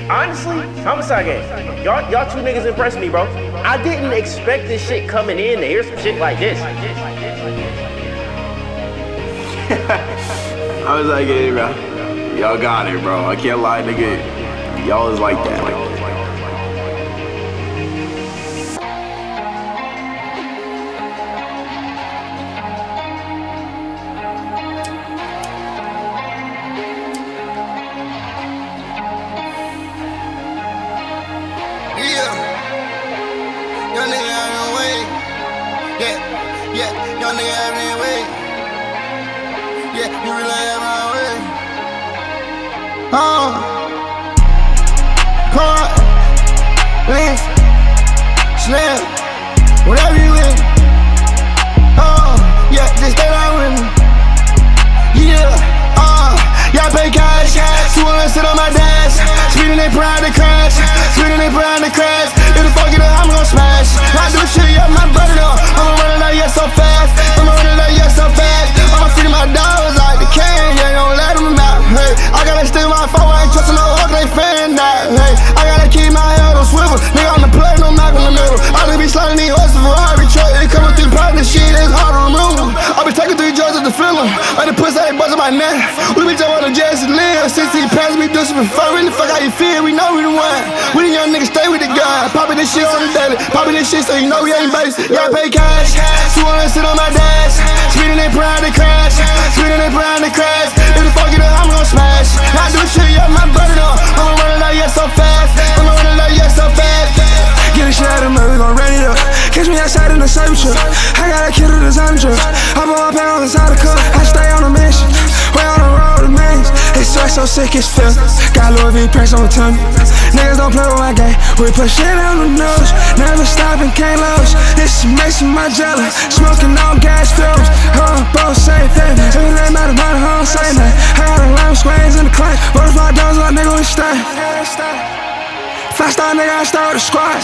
Honestly, Homicide Gang. Y'all two niggas impressed me, bro. I didn't expect this shit coming in to hear some shit like this. I was like, hey, bro. Y'all got it, bro. I can't lie, nigga. Y'all is like that. Young nigga out of the way. Yeah, young nigga out of the way. Yeah, you really have my way. Car, Lance, Slam, whatever you in. Yeah, just stay down with me. Yeah, y'all pay cash. 200 sit on my dash. Speeding they proud to crash. Speeding they proud to crash. If the fuck it up, I'm gon' smash. I do shit, yeah, my brother up. I'ma run it out, yeah, so fast. I'ma run it out, yeah, so fast. I'ma feed my dogs like the can, yeah, don't let them out. Hey, I gotta stay my phone, I ain't trusting no hook, they fan that. Hey, I gotta keep my head on swivel. Nigga, I'm the play, no knock in the middle. I just be sliding these horses, Ferrari truck. It coming through the partner shit, it's hard to remove. I be taking 3 drugs at the filler. Like the pussy, ain't buzzing my neck. We be jumping on the jazz and live. 16 pounds, we do some fun. Really fuck how you feel, we know we the one. We the young niggas stay with the gun. Popping this shit on the daily. Popping this shit so you know we ain't basic. Y'all pay cash. 200 sit on my dash. Speeding they proud to crash. Speeding they proud to crash. If the fuck it up, I'm gon' smash. I do shit, yeah, my brother up. I'ma run it out, yeah, so fast. I'ma run it out, yeah, so fast. Get the shit out of me, we gon' run it up. Catch me outside in the cyber truck. I got a kid with designer drugs. I blow up on the side of the cup. I stay on a mission. Way on the road to millions. It's so sick, it's filth. Got Louis V prints on the tummy. Niggas don't play with my game. We put shit on the news. Never stopping, can't lose. This is Mason, my jelly. Smoking on gas fumes. Both same thing. If it ain't matter, matter, I don't say nothing. I got a lamp squares in the clank. What if I don't like nigga, we stay? Fast star nigga, I start with the squad.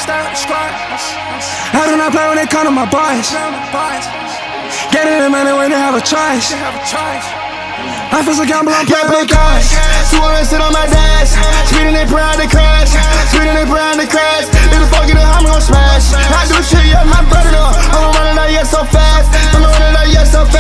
I do not play when they come to my boys. Get in the money when they have a choice. Life is a gamble, I'm playing big cash. 200 sit on my dash. Speeding they proud to crash. Speeding they proud to crash. If the fuck it up, I'm gon' smash. I do shit, yeah, my brother up. I'ma run it out, yeah, so fast. I'ma run it out, yeah, so fast.